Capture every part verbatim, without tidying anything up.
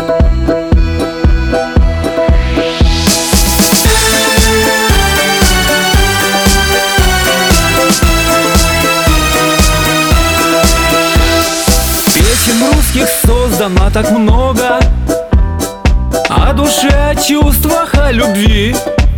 Песен русских создано так много, о душе, о чувствах, о любви,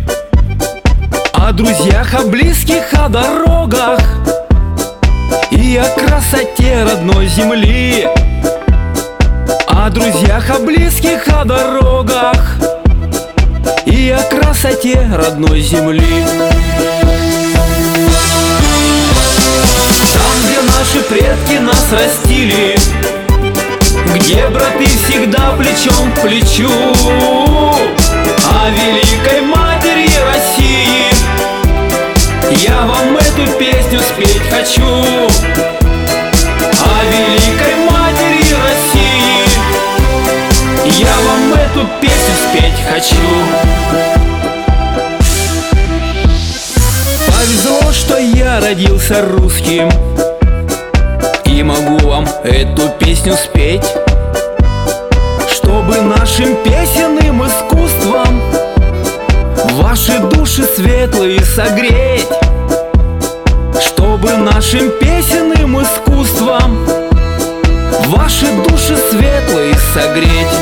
о друзьях, о близких, о дорогах и о красоте родной земли. О друзьях, о близких, о дорогах и о красоте родной земли. Там, где наши предки нас растили, где браты всегда плечом к плечу, о великой матери России я вам эту песню спеть хочу. О великой матери России я вам эту песню спеть хочу. Повезло, что я родился русским и могу вам эту песню спеть, чтобы нашим песенным искусством ваши души светлые согреть, чтобы нашим песенным искусством ваши души светлые согреть.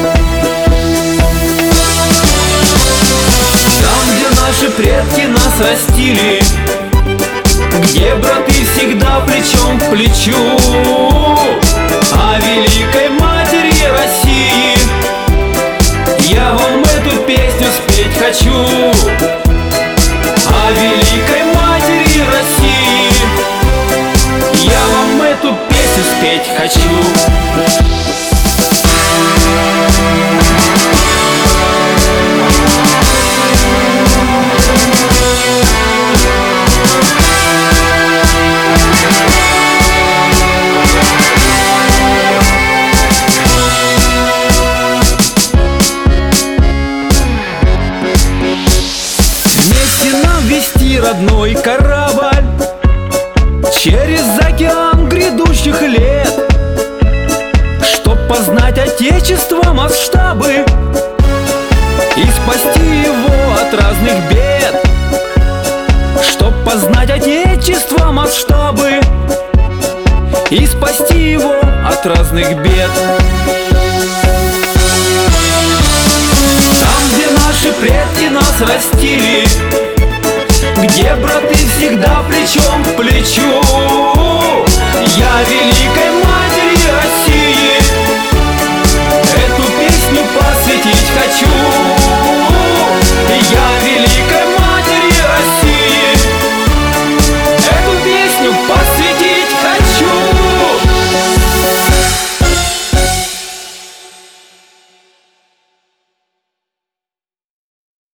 Там, где наши предки нас растили, где браты всегда плечом к плечу, о великой матери России я вам эту песню спеть хочу. О великой матери России я вам эту песню спеть хочу. Родной корабль через океан грядущих лет, чтоб познать отечество масштабы и спасти его от разных бед. Чтоб познать отечество масштабы и спасти его от разных бед. Там, где наши предки нас растили, где браты всегда плечом к плечу, я великой матери